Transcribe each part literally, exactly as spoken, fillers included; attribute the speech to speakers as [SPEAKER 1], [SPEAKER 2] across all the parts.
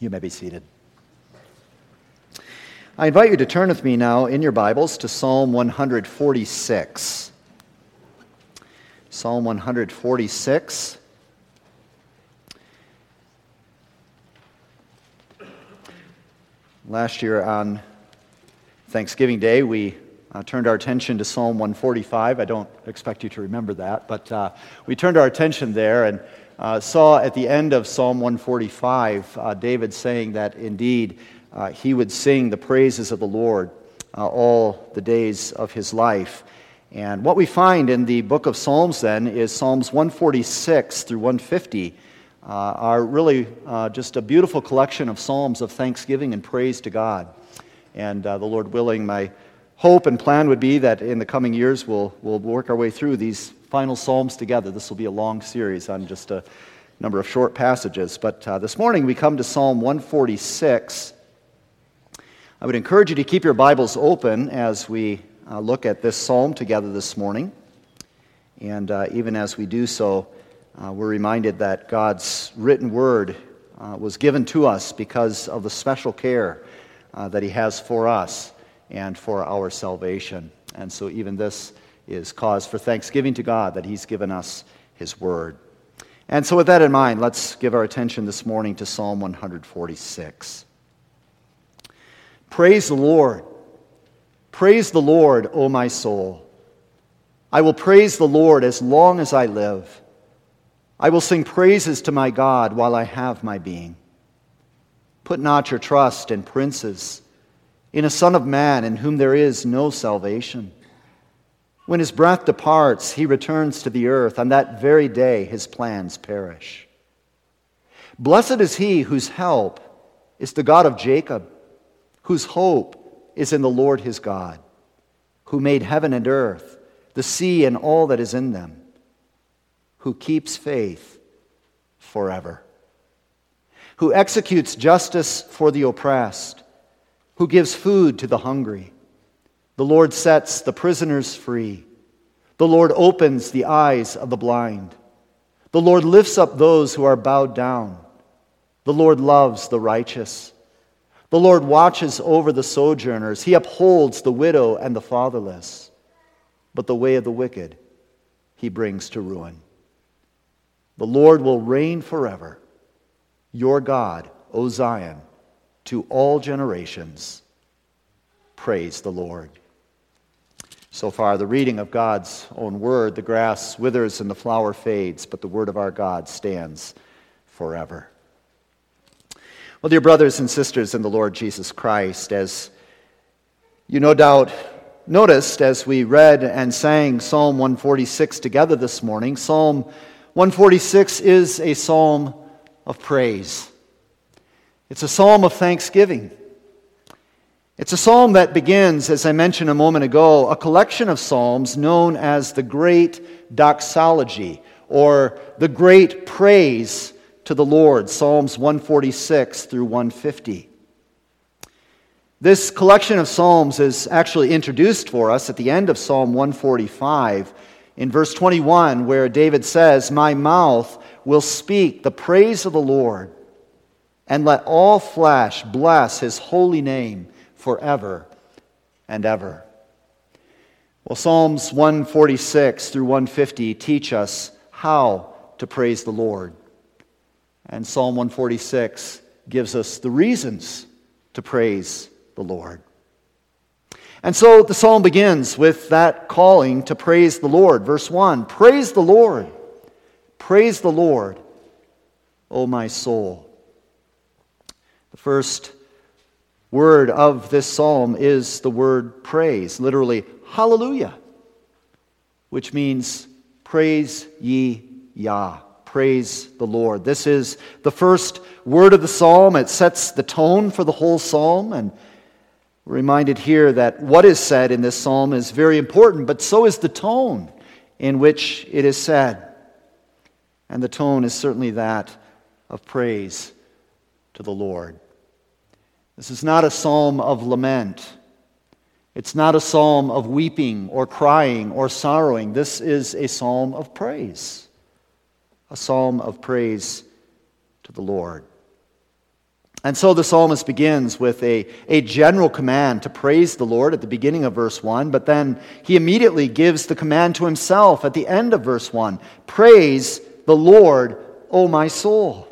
[SPEAKER 1] You may be seated. I invite you to turn with me now in your Bibles to Psalm one forty-six. Psalm one forty-six. Last year on Thanksgiving Day, we uh, turned our attention to Psalm one forty-five. I don't expect you to remember that, but uh, we turned our attention there and uh, saw at the end of Psalm one forty-five, uh, David saying that indeed uh, he would sing the praises of the Lord uh, all the days of his life. And what we find in the book of Psalms then is Psalms one forty-six through one fifty uh, are really uh, just a beautiful collection of psalms of thanksgiving and praise to God. And uh, the Lord willing, my hope and plan would be that in the coming years we'll, we'll work our way through these final psalms together. This will be a long series on just a number of short passages. But uh, this morning we come to Psalm one forty-six. I would encourage you to keep your Bibles open as we uh, look at this psalm together this morning. And uh, even as we do so, uh, we're reminded that God's written word uh, was given to us because of the special care uh, that He has for us and for our salvation. And so even this is cause for thanksgiving to God that He's given us His word. And so with that in mind, let's give our attention this morning to Psalm one forty-six. Praise the Lord. Praise the Lord, O my soul. I will praise the Lord as long as I live. I will sing praises to my God while I have my being. Put not your trust in princes, in a son of man in whom there is no salvation. When his breath departs, he returns to the earth. On that very day, his plans perish. Blessed is he whose help is the God of Jacob, whose hope is in the Lord his God, who made heaven and earth, the sea and all that is in them, who keeps faith forever, who executes justice for the oppressed, who gives food to the hungry. The Lord sets the prisoners free. The Lord opens the eyes of the blind. The Lord lifts up those who are bowed down. The Lord loves the righteous. The Lord watches over the sojourners. He upholds the widow and the fatherless. But the way of the wicked He brings to ruin. The Lord will reign forever. Your God, O Zion, to all generations. Praise the Lord. So far, the reading of God's own word. The grass withers and the flower fades, but the word of our God stands forever. Well, dear brothers and sisters in the Lord Jesus Christ, as you no doubt noticed as we read and sang Psalm one forty-six together this morning, Psalm one forty-six is a psalm of praise. It's a psalm of thanksgiving. It's a psalm that begins, as I mentioned a moment ago, a collection of psalms known as the Great Doxology, or the Great Praise to the Lord, Psalms one forty-six through one fifty. This collection of psalms is actually introduced for us at the end of Psalm one forty-five in verse twenty-one, where David says, "My mouth will speak the praise of the Lord, and let all flesh bless His holy name forever and ever." Well, Psalms one forty-six through one fifty teach us how to praise the Lord. And Psalm one forty-six gives us the reasons to praise the Lord. And so the psalm begins with that calling to praise the Lord. Verse one, praise the Lord. Praise the Lord, O my soul. The first word of this psalm is the word praise, literally hallelujah, which means praise ye Yah, praise the Lord. This is the first word of the psalm. It sets the tone for the whole psalm, and we're reminded here that what is said in this psalm is very important, but so is the tone in which it is said. And the tone is certainly that of praise to the Lord. This is not a psalm of lament. It's not a psalm of weeping or crying or sorrowing. This is a psalm of praise. A psalm of praise to the Lord. And so the psalmist begins with a, a general command to praise the Lord at the beginning of verse one, but then he immediately gives the command to himself at the end of verse one. Praise the Lord, O my soul.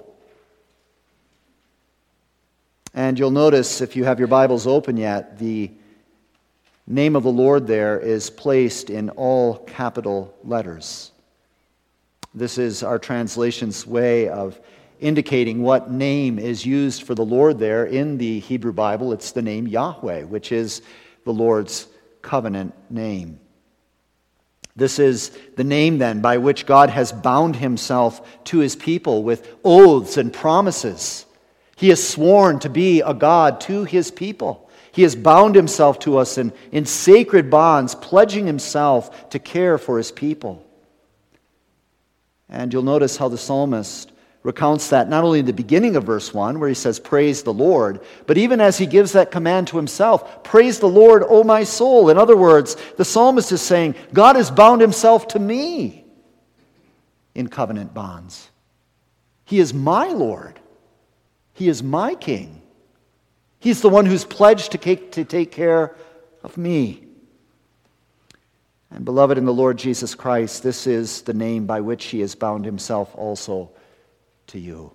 [SPEAKER 1] And you'll notice, if you have your Bibles open yet, the name of the Lord there is placed in all capital letters. This is our translation's way of indicating what name is used for the Lord there in the Hebrew Bible. It's the name Yahweh, which is the Lord's covenant name. This is the name then by which God has bound himself to his people with oaths and promises. He has sworn to be a God to his people. He has bound himself to us in, in sacred bonds, pledging himself to care for his people. And you'll notice how the psalmist recounts that not only in the beginning of verse one, where he says, praise the Lord, but even as he gives that command to himself, praise the Lord, O my soul. In other words, the psalmist is saying, God has bound himself to me in covenant bonds. He is my Lord. He is my King. He's the one who's pledged to take, to take care of me. And beloved in the Lord Jesus Christ, this is the name by which he has bound himself also to you.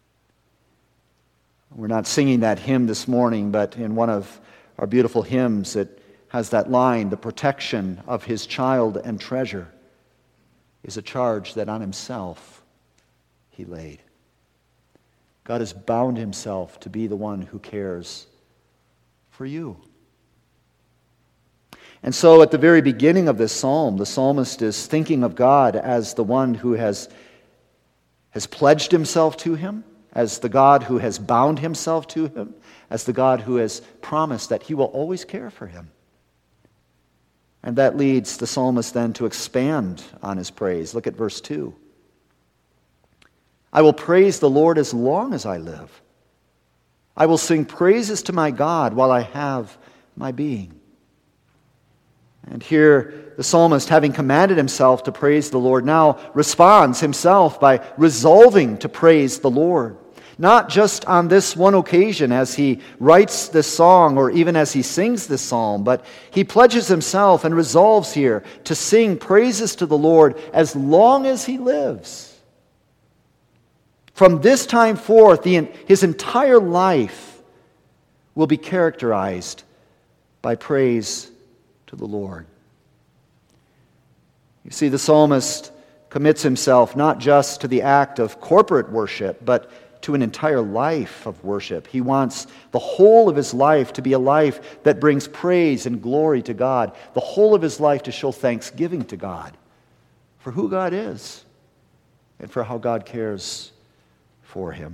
[SPEAKER 1] We're not singing that hymn this morning, but in one of our beautiful hymns it has that line, the protection of his child and treasure is a charge that on himself he laid. God has bound himself to be the one who cares for you. And so at the very beginning of this psalm, the psalmist is thinking of God as the one who has has pledged himself to him, as the God who has bound himself to him, as the God who has promised that he will always care for him. And that leads the psalmist then to expand on his praise. Look at verse two. I will praise the Lord as long as I live. I will sing praises to my God while I have my being. And here the psalmist, having commanded himself to praise the Lord, now responds himself by resolving to praise the Lord. Not just on this one occasion as he writes this song or even as he sings this psalm, but he pledges himself and resolves here to sing praises to the Lord as long as he lives. From this time forth, the, his entire life will be characterized by praise to the Lord. You see, the psalmist commits himself not just to the act of corporate worship, but to an entire life of worship. He wants the whole of his life to be a life that brings praise and glory to God, the whole of his life to show thanksgiving to God for who God is and for how God cares for him.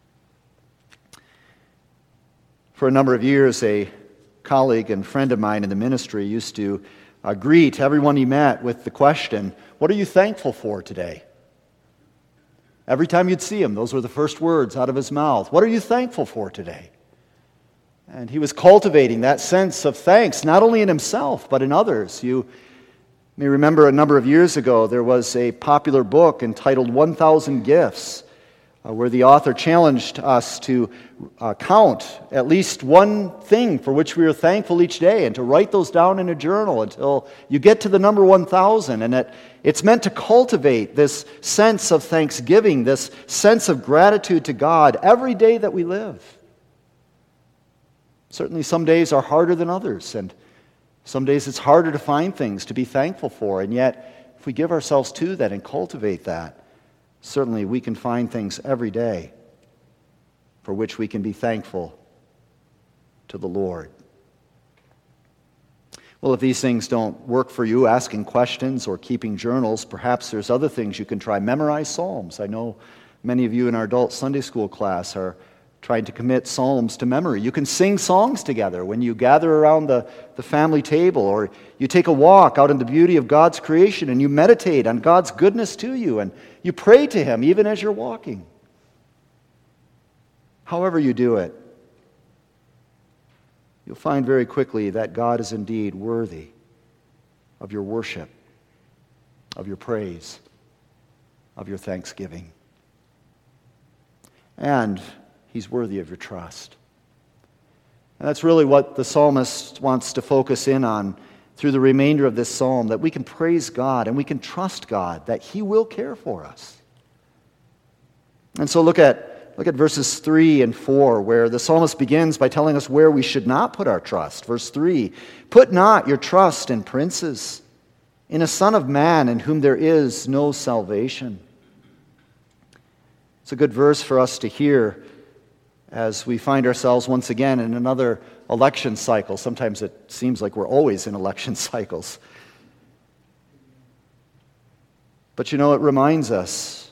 [SPEAKER 1] For a number of years, a colleague and friend of mine in the ministry used to uh, greet everyone he met with the question, what are you thankful for today? Every time you'd see him, those were the first words out of his mouth. What are you thankful for today? And he was cultivating that sense of thanks, not only in himself, but in others. You may remember a number of years ago, there was a popular book entitled one thousand Gifts, Uh, where the author challenged us to uh, count at least one thing for which we are thankful each day and to write those down in a journal until you get to the number one thousand. And it, it's meant to cultivate this sense of thanksgiving, this sense of gratitude to God every day that we live. Certainly some days are harder than others, and some days it's harder to find things to be thankful for. And yet, if we give ourselves to that and cultivate that, certainly we can find things every day for which we can be thankful to the Lord. Well, if these things don't work for you, asking questions or keeping journals, perhaps there's other things you can try. Memorize Psalms. I know many of you in our adult Sunday school class are trying to commit Psalms to memory. You can sing songs together when you gather around the, the family table, or you take a walk out in the beauty of God's creation and you meditate on God's goodness to you and you pray to Him even as you're walking. However you do it, you'll find very quickly that God is indeed worthy of your worship, of your praise, of your thanksgiving. And He's worthy of your trust. And that's really what the psalmist wants to focus in on through the remainder of this psalm, that we can praise God and we can trust God, that He will care for us. And so look at, look at verses three and four, where the psalmist begins by telling us where we should not put our trust. Verse three, "Put not your trust in princes, in a son of man in whom there is no salvation." It's a good verse for us to hear as we find ourselves once again in another election cycle. Sometimes it seems like we're always in election cycles. But you know, it reminds us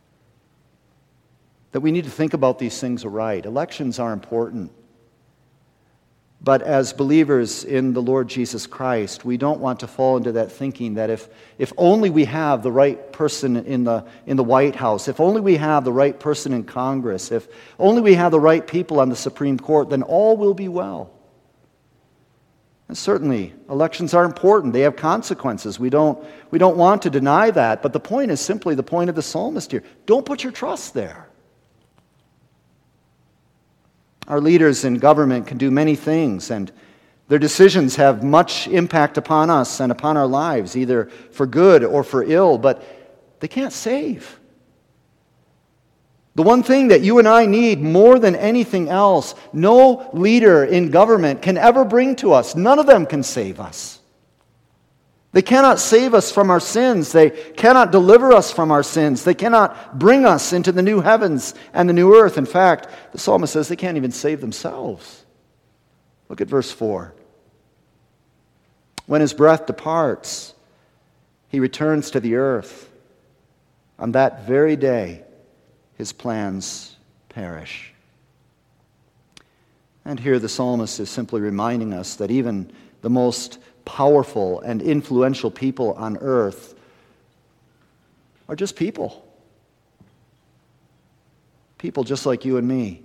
[SPEAKER 1] that we need to think about these things aright. Elections are important. But as believers in the Lord Jesus Christ, we don't want to fall into that thinking that if, if only we have the right person in the, in the White House, if only we have the right person in Congress, if only we have the right people on the Supreme Court, then all will be well. And certainly, elections are important. They have consequences. We don't, we don't want to deny that. But the point is simply the point of the psalmist here. Don't put your trust there. Our leaders in government can do many things, and their decisions have much impact upon us and upon our lives, either for good or for ill, but they can't save. The one thing that you and I need more than anything else, no leader in government can ever bring to us. None of them can save us. They cannot save us from our sins. They cannot deliver us from our sins. They cannot bring us into the new heavens and the new earth. In fact, the psalmist says they can't even save themselves. Look at verse four. When his breath departs, he returns to the earth. On that very day, his plans perish. And here the psalmist is simply reminding us that even the most powerful and influential people on earth are just people. People just like you and me.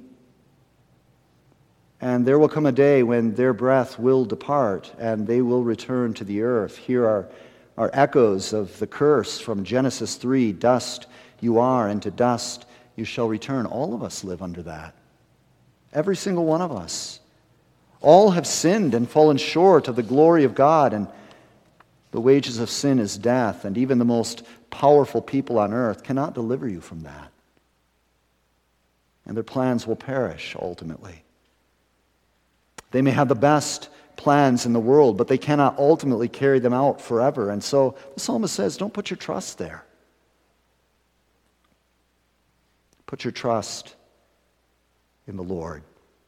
[SPEAKER 1] And there will come a day when their breath will depart and they will return to the earth. Here are, are echoes of the curse from Genesis three, "Dust you are, and to dust you shall return." All of us live under that. Every single one of us. All have sinned and fallen short of the glory of God, and the wages of sin is death, and even the most powerful people on earth cannot deliver you from that. And their plans will perish ultimately. They may have the best plans in the world, but they cannot ultimately carry them out forever. And so the psalmist says, don't put your trust there. Put your trust in the Lord.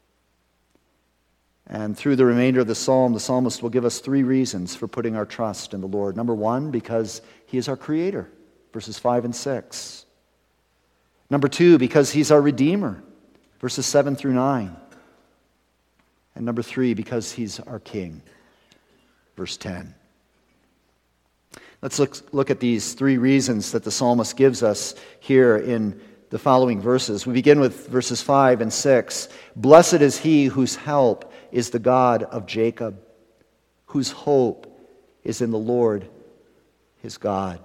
[SPEAKER 1] And through the remainder of the psalm, the psalmist will give us three reasons for putting our trust in the Lord. Number one, because He is our Creator, verses five and six. Number two, because He's our Redeemer, verses seven through nine. And number three, because He's our King, verse ten. Let's look, look at these three reasons that the psalmist gives us here in the following verses. We begin with verses five and six. "Blessed is he whose help is the God of Jacob, whose hope is in the Lord his God."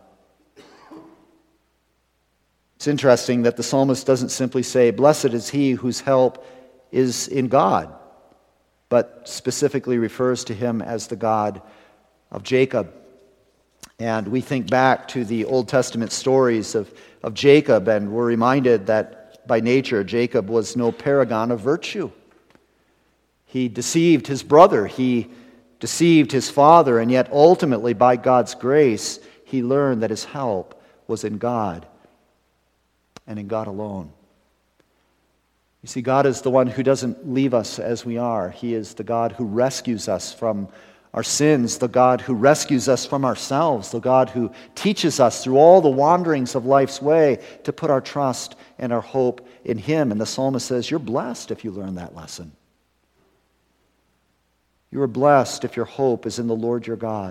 [SPEAKER 1] It's interesting that the psalmist doesn't simply say, "Blessed is he whose help is in God," but specifically refers to him as the God of Jacob. And we think back to the Old Testament stories of, of Jacob, and we're reminded that by nature, Jacob was no paragon of virtue. He deceived his brother, he deceived his father, and yet ultimately, by God's grace, he learned that his help was in God and in God alone. You see, God is the one who doesn't leave us as we are. He is the God who rescues us from our sins, the God who rescues us from ourselves, the God who teaches us through all the wanderings of life's way to put our trust and our hope in Him. And the psalmist says, you're blessed if you learn that lesson. You are blessed if your hope is in the Lord your God.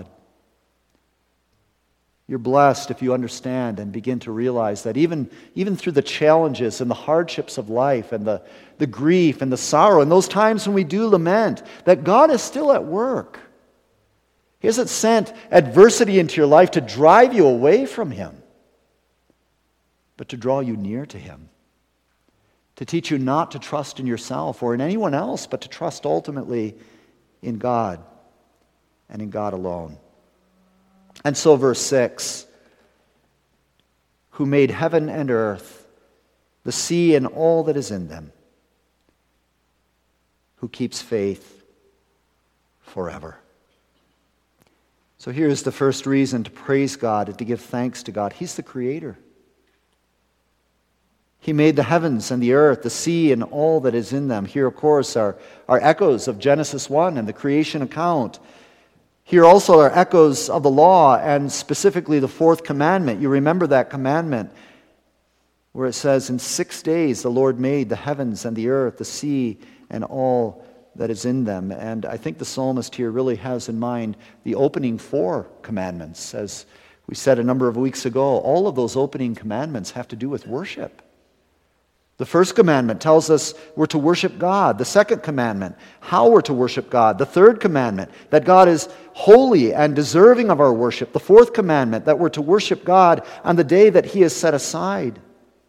[SPEAKER 1] You're blessed if you understand and begin to realize that even, even through the challenges and the hardships of life and the, the grief and the sorrow and those times when we do lament, that God is still at work. He hasn't sent adversity into your life to drive you away from Him, but to draw you near to Him, to teach you not to trust in yourself or in anyone else, but to trust ultimately in God and in God alone. And so verse six, who made heaven and earth, the sea and all that is in them, who keeps faith forever. So here's the first reason to praise God and to give thanks to God. He's the Creator. He made the heavens and the earth, the sea and all that is in them. Here, of course, are, are echoes of Genesis one and the creation account. Here also are echoes of the law and specifically the fourth commandment. You remember that commandment where it says, in six days the Lord made the heavens and the earth, the sea and all that is in them. And I think the psalmist here really has in mind the opening four commandments. As we said a number of weeks ago, all of those opening commandments have to do with worship. The first commandment tells us we're to worship God. The second commandment, how we're to worship God. The third commandment, that God is holy and deserving of our worship. The fourth commandment, that we're to worship God on the day that He has set aside.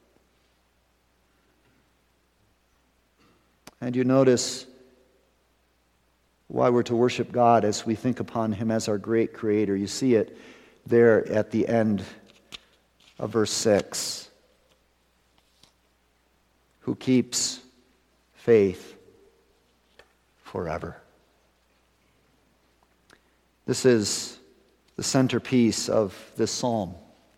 [SPEAKER 1] And you notice why we're to worship God as we think upon Him as our great Creator. You see it there at the end of verse six. Who keeps faith forever. This is the centerpiece of this psalm.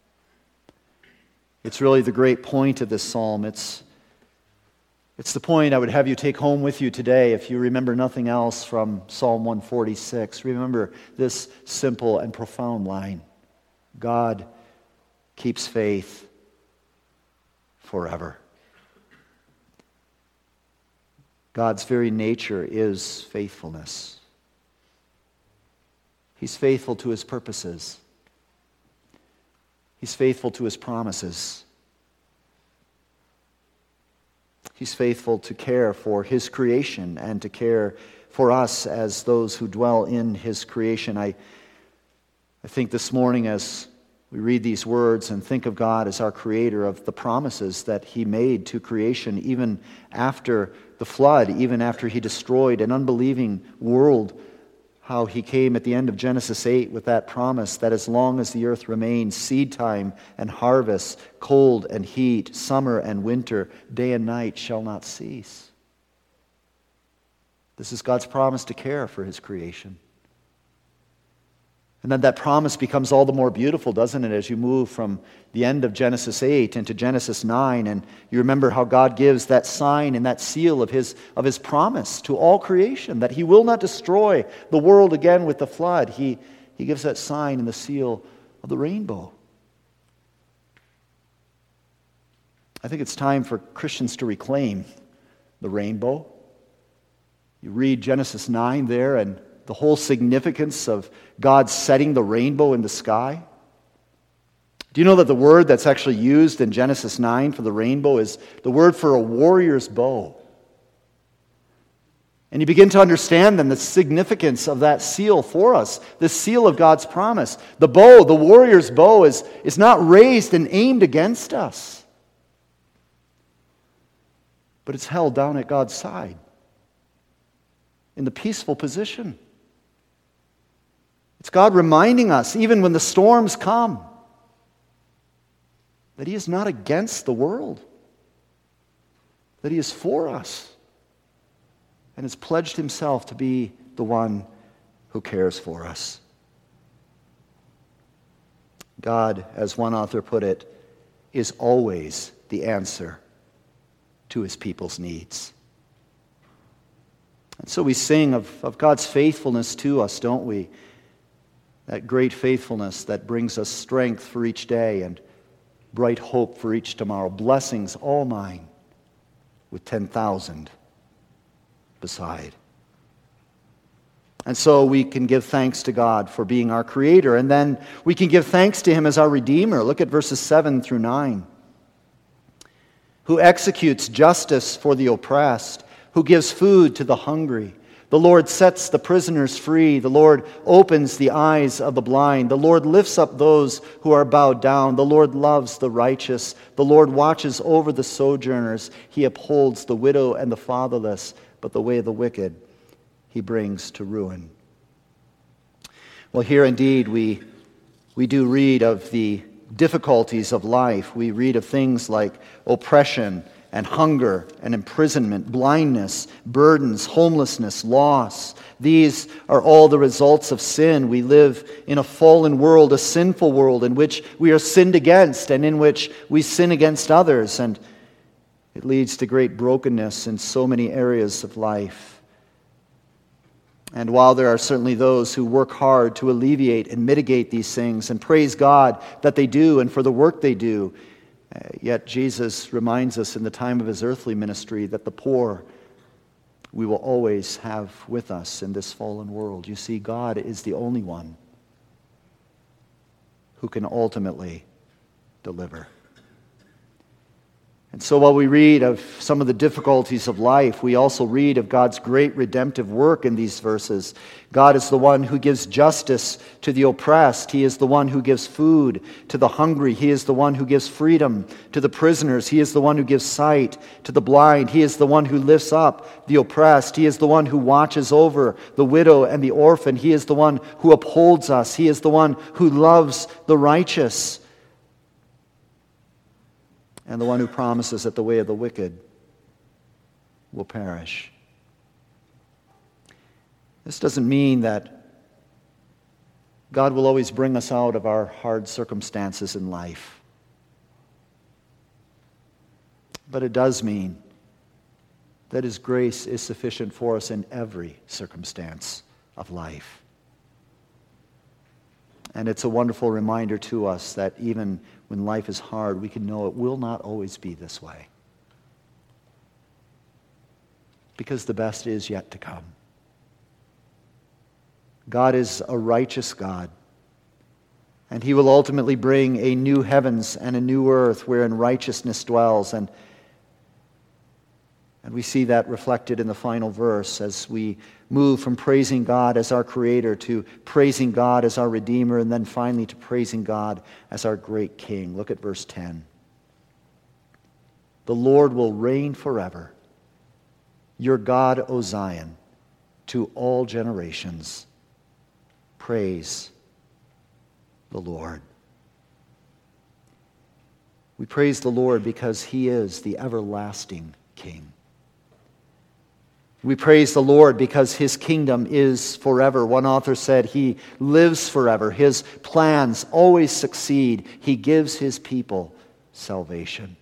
[SPEAKER 1] It's really the great point of this psalm. It's, it's the point I would have you take home with you today if you remember nothing else from Psalm one forty-six. Remember this simple and profound line. God keeps faith forever. God's very nature is faithfulness. He's faithful to His purposes. He's faithful to His promises. He's faithful to care for His creation and to care for us as those who dwell in His creation. I, I think this morning as we read these words and think of God as our Creator, of the promises that He made to creation even after the flood, even after He destroyed an unbelieving world, how He came at the end of Genesis eight with that promise that as long as the earth remains, seed time and harvest, cold and heat, summer and winter, day and night shall not cease. This is God's promise to care for His creation. And then that promise becomes all the more beautiful, doesn't it, as you move from the end of Genesis eight into Genesis nine, and you remember how God gives that sign and that seal of His, of His promise to all creation, that He will not destroy the world again with the flood. He, he gives that sign and the seal of the rainbow. I think it's time for Christians to reclaim the rainbow. You read Genesis nine there, and the whole significance of God setting the rainbow in the sky. Do you know that the word that's actually used in Genesis nine for the rainbow is the word for a warrior's bow? And you begin to understand then the significance of that seal for us, the seal of God's promise. The bow, the warrior's bow, is, is not raised and aimed against us, but it's held down at God's side in the peaceful position. It's God reminding us, even when the storms come, that He is not against the world, that He is for us, and has pledged Himself to be the one who cares for us. God, as one author put it, is always the answer to His people's needs. And so we sing of, of God's faithfulness to us, don't we? That great faithfulness that brings us strength for each day and bright hope for each tomorrow. Blessings all mine with ten thousand beside. And so we can give thanks to God for being our Creator, and then we can give thanks to Him as our Redeemer. Look at verses seven through nine. Who executes justice for the oppressed, who gives food to the hungry. The Lord sets the prisoners free. The Lord opens the eyes of the blind. The Lord lifts up those who are bowed down. The Lord loves the righteous. The Lord watches over the sojourners. He upholds the widow and the fatherless, but the way of the wicked he brings to ruin. Well, here indeed we, we do read of the difficulties of life. We read of things like oppression and hunger and imprisonment, blindness, burdens, homelessness, loss. These are all the results of sin. We live in a fallen world, a sinful world in which we are sinned against and in which we sin against others. And it leads to great brokenness in so many areas of life. And while there are certainly those who work hard to alleviate and mitigate these things, and praise God that they do and for the work they do, Uh, yet Jesus reminds us in the time of his earthly ministry that the poor we will always have with us in this fallen world. You see, God is the only one who can ultimately deliver. And so while we read of some of the difficulties of life, we also read of God's great redemptive work in these verses. God is the one who gives justice to the oppressed. He is the one who gives food to the hungry. He is the one who gives freedom to the prisoners. He is the one who gives sight to the blind. He is the one who lifts up the oppressed. He is the one who watches over the widow and the orphan. He is the one who upholds us. He is the one who loves the righteous, and the one who promises that the way of the wicked will perish. This doesn't mean that God will always bring us out of our hard circumstances in life. But it does mean that His grace is sufficient for us in every circumstance of life. And it's a wonderful reminder to us that even when life is hard, we can know it will not always be this way. Because the best is yet to come. God is a righteous God. And He will ultimately bring a new heavens and a new earth wherein righteousness dwells. And, and we see that reflected in the final verse as we move from praising God as our Creator to praising God as our Redeemer, and then finally to praising God as our great King. Look at verse ten. The Lord will reign forever. Your God, O Zion, to all generations. Praise the Lord. We praise the Lord because He is the everlasting King. We praise the Lord because His kingdom is forever. One author said He lives forever. His plans always succeed. He gives His people salvation.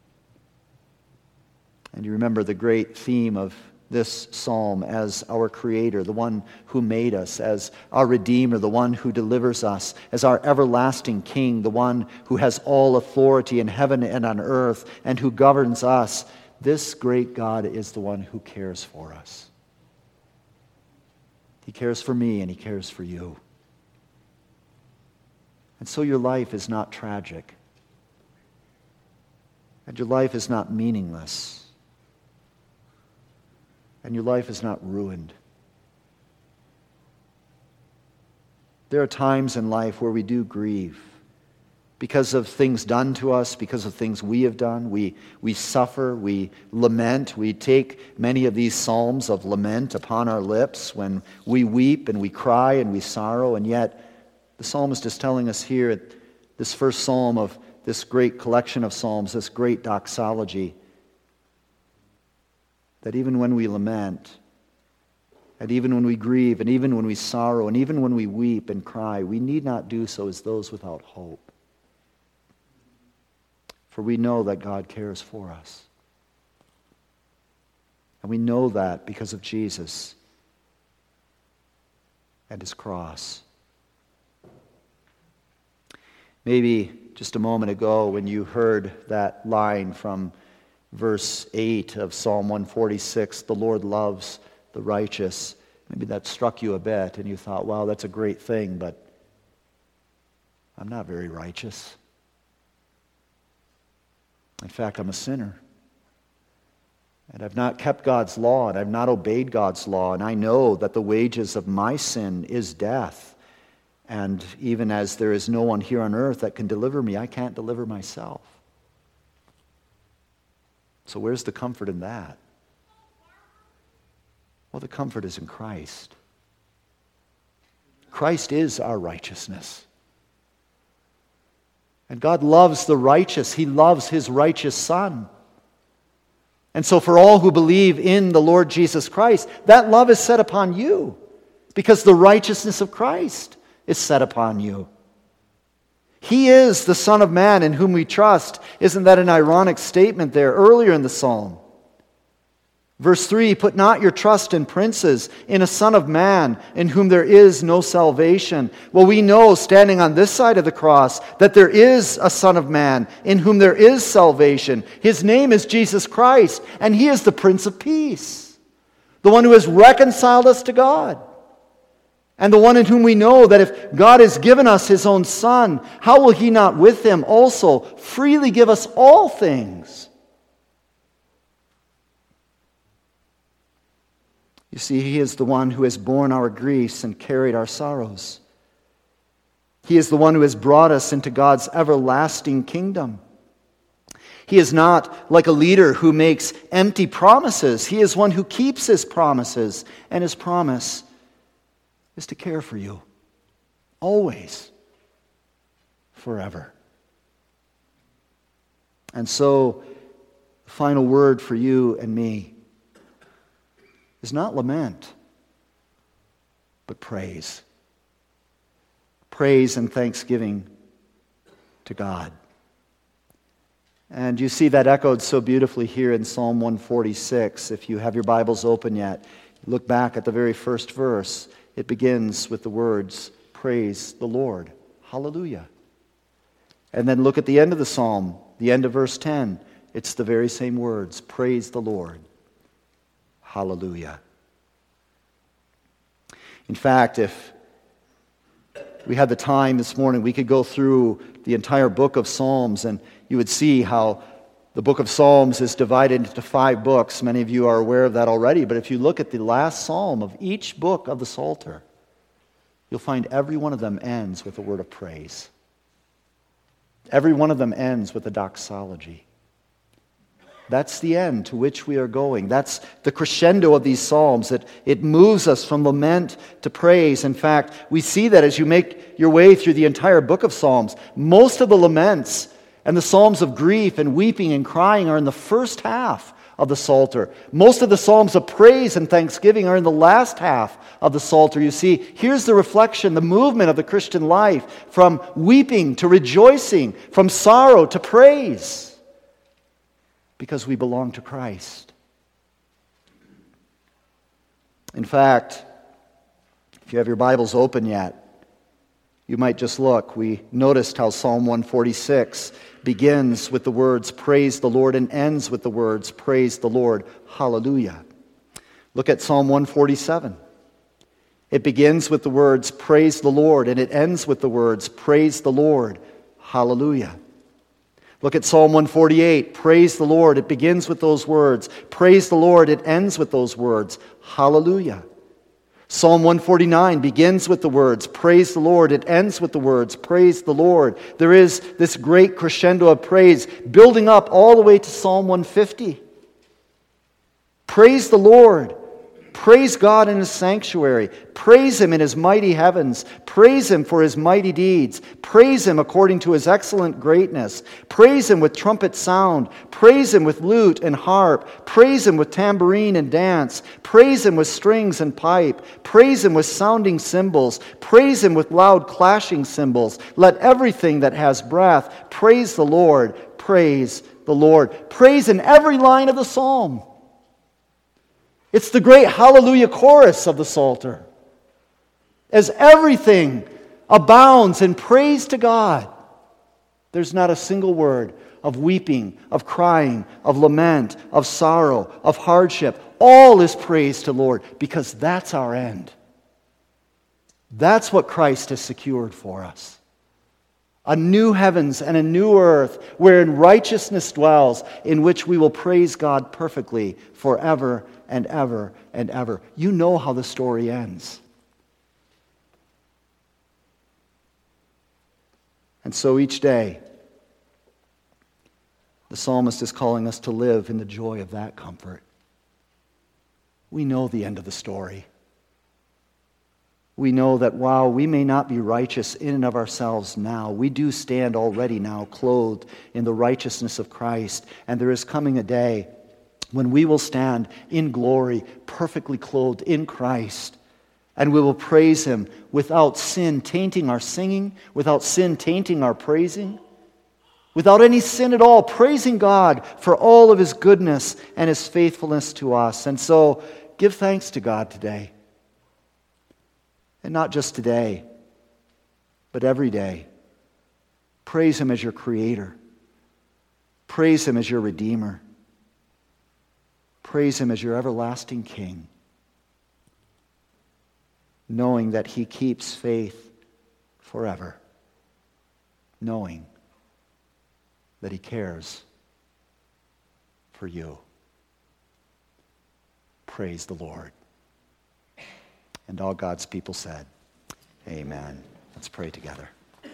[SPEAKER 1] And you remember the great theme of this psalm as our Creator, the one who made us, as our Redeemer, the one who delivers us, as our everlasting King, the one who has all authority in heaven and on earth, and who governs us. This great God is the one who cares for us. He cares for me and He cares for you. And so your life is not tragic. And your life is not meaningless. And your life is not ruined. There are times in life where we do grieve. Because of things done to us, because of things we have done, we, we suffer, we lament. We take many of these psalms of lament upon our lips when we weep and we cry and we sorrow. And yet, the psalmist is telling us here, this first psalm of this great collection of psalms, this great doxology, that even when we lament, and even when we grieve, and even when we sorrow, and even when we weep and cry, we need not do so as those without hope. For we know that God cares for us. And we know that because of Jesus and His cross. Maybe just a moment ago when you heard that line from verse eight of Psalm one forty-six, the Lord loves the righteous, maybe that struck you a bit and you thought, wow, that's a great thing, but I'm not very righteous. In fact, I'm a sinner. And I've not kept God's law, and I've not obeyed God's law, and I know that the wages of my sin is death. And even as there is no one here on earth that can deliver me, I can't deliver myself. So where's the comfort in that? Well, the comfort is in Christ. Christ is our righteousness. And God loves the righteous. He loves His righteous Son. And so for all who believe in the Lord Jesus Christ, that love is set upon you because the righteousness of Christ is set upon you. He is the Son of Man in whom we trust. Isn't that an ironic statement there earlier in the psalm? Verse three, put not your trust in princes, in a son of man, in whom there is no salvation. Well, we know, standing on this side of the cross, that there is a Son of Man, in whom there is salvation. His name is Jesus Christ, and He is the Prince of Peace, the one who has reconciled us to God, and the one in whom we know that if God has given us His own Son, how will He not with Him also freely give us all things? You see, He is the one who has borne our griefs and carried our sorrows. He is the one who has brought us into God's everlasting kingdom. He is not like a leader who makes empty promises. He is one who keeps His promises, and His promise is to care for you, always, forever. And so, the final word for you and me is not lament, but praise. Praise and thanksgiving to God. And you see that echoed so beautifully here in Psalm one forty-six. If you have your Bibles open yet, look back at the very first verse. It begins with the words, praise the Lord. Hallelujah. And then look at the end of the psalm, the end of verse ten. It's the very same words, praise the Lord. Hallelujah. In fact, if we had the time this morning, we could go through the entire book of Psalms, and you would see how the book of Psalms is divided into five books. Many of you are aware of that already, but if you look at the last psalm of each book of the Psalter, you'll find every one of them ends with a word of praise. Every one of them ends with a doxology. That's the end to which we are going. That's the crescendo of these psalms, that it moves us from lament to praise. In fact, we see that as you make your way through the entire book of Psalms. Most of the laments and the psalms of grief and weeping and crying are in the first half of the Psalter. Most of the psalms of praise and thanksgiving are in the last half of the Psalter. You see, here's the reflection, the movement of the Christian life, from weeping to rejoicing, from sorrow to praise. Because we belong to Christ. In fact, if you have your Bibles open yet, you might just look. We noticed how Psalm one forty-six begins with the words, praise the Lord, and ends with the words, praise the Lord, hallelujah. Look at Psalm one forty-seven. It begins with the words, praise the Lord, and it ends with the words, praise the Lord, hallelujah. Look at Psalm one forty-eight, praise the Lord. It begins with those words. Praise the Lord, it ends with those words. Hallelujah. Psalm one forty-nine begins with the words, praise the Lord. It ends with the words, praise the Lord. There is this great crescendo of praise building up all the way to Psalm one fifty. Praise the Lord. Praise God in His sanctuary. Praise Him in His mighty heavens. Praise Him for His mighty deeds. Praise Him according to His excellent greatness. Praise Him with trumpet sound. Praise Him with lute and harp. Praise Him with tambourine and dance. Praise Him with strings and pipe. Praise Him with sounding cymbals. Praise Him with loud clashing cymbals. Let everything that has breath praise the Lord. Praise the Lord. Praise in every line of the psalm. It's the great hallelujah chorus of the Psalter. As everything abounds in praise to God, there's not a single word of weeping, of crying, of lament, of sorrow, of hardship. All is praise to the Lord, because that's our end. That's what Christ has secured for us. A new heavens and a new earth wherein righteousness dwells, in which we will praise God perfectly forever and ever and ever. You know how the story ends. And so each day, the psalmist is calling us to live in the joy of that comfort. We know the end of the story. We know that while we may not be righteous in and of ourselves now, we do stand already now clothed in the righteousness of Christ. And there is coming a day when we will stand in glory, perfectly clothed in Christ. And we will praise Him without sin tainting our singing, without sin tainting our praising, without any sin at all, praising God for all of His goodness and His faithfulness to us. And so, give thanks to God today. And not just today, but every day. Praise Him as your Creator. Praise Him as your Redeemer. Praise Him as your everlasting King, knowing that He keeps faith forever, knowing that He cares for you. Praise the Lord. And all God's people said, amen. Let's pray together.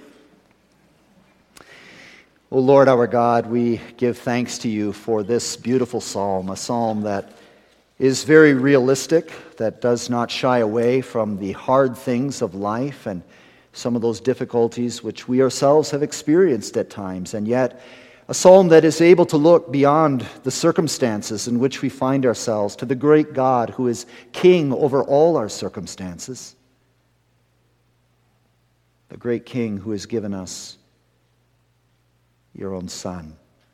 [SPEAKER 1] O Lord our God, we give thanks to You for this beautiful psalm, a psalm that is very realistic, that does not shy away from the hard things of life and some of those difficulties which we ourselves have experienced at times, and yet a psalm that is able to look beyond the circumstances in which we find ourselves to the great God who is King over all our circumstances, the great King who has given us Your own Son,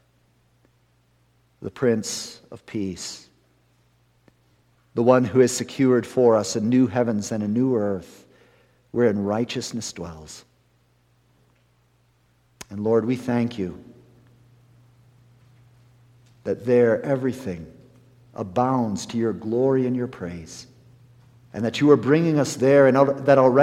[SPEAKER 1] the Prince of Peace, the one who has secured for us a new heavens and a new earth wherein righteousness dwells. And Lord, we thank You that there everything abounds to Your glory and Your praise, and that You are bringing us there, and that already